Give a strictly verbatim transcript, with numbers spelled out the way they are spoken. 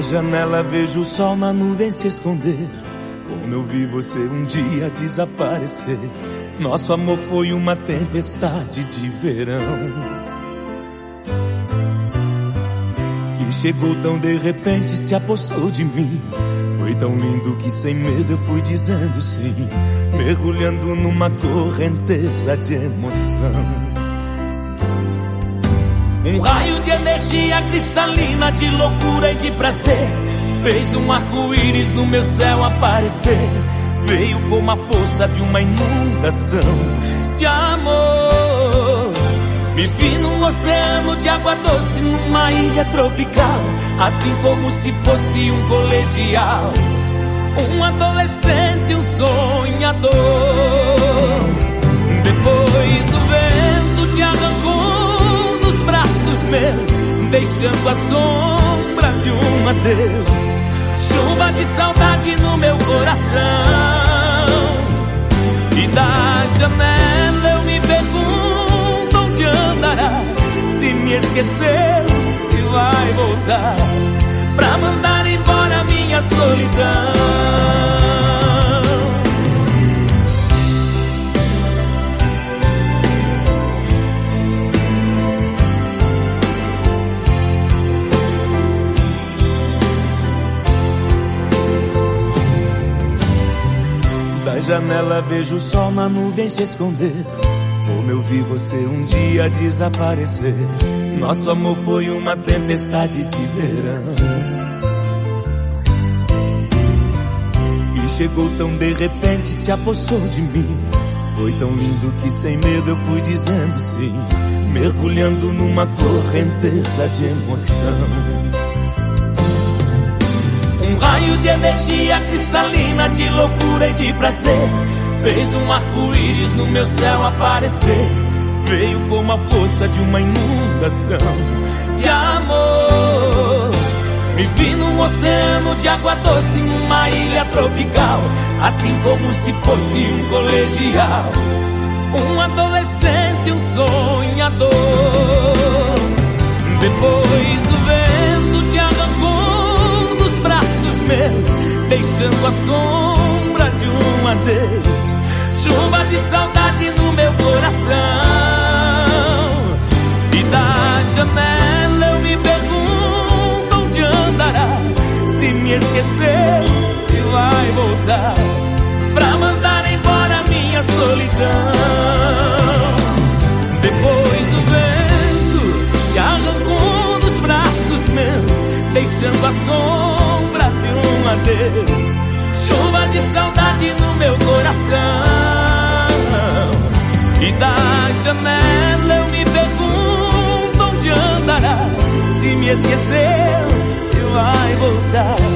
janela vejo o sol na nuvem se esconder. Como eu vi você um dia desaparecer. Nosso amor foi uma tempestade de verão, que chegou tão de repente, se apossou de mim. Foi tão lindo que sem medo eu fui dizendo sim, mergulhando numa correnteza de emoção. Um raio de energia cristalina, de loucura e de prazer, fez um arco-íris no meu céu aparecer. Veio como a força de uma inundação de amor. Me vi num oceano de água doce, numa ilha tropical, assim como se fosse um colegial, um adolescente, um sonhador. Depois o vento te arrancou dos braços meus, deixando a sombra de um adeus. Chuva de saudade no meu coração. E da janela eu me pergunto onde andará. Se me esqueceu, se vai voltar pra mandar embora minha solidão. Da janela vejo o sol na nuvem se esconder. Como eu vi você um dia desaparecer. Nosso amor foi uma tempestade de verão, que chegou tão de repente, se apossou de mim. Foi tão lindo que sem medo eu fui dizendo sim, mergulhando numa correnteza de emoção. Um raio de energia cristalina, de loucura e de prazer, fez um arco-íris no meu céu aparecer. Veio como a força de uma inundação de amor. Me vi num oceano de água doce, numa ilha tropical, assim como se fosse um colegial, um adolescente, um sonhador. Depois o vento te arrancou dos braços meus, deixando a sombra de um adeus. Chuva de saudade no meu coração. E da janela eu me pergunto onde andará. Se me esqueceu, se vai voltar pra mandar embora minha solidão. Depois o vento te arrancou dos braços meus, deixando a sombra de um adeus. Chuva de saudade no meu coração. E da janela eu me pergunto onde andará. Se me esqueceu, se vai voltar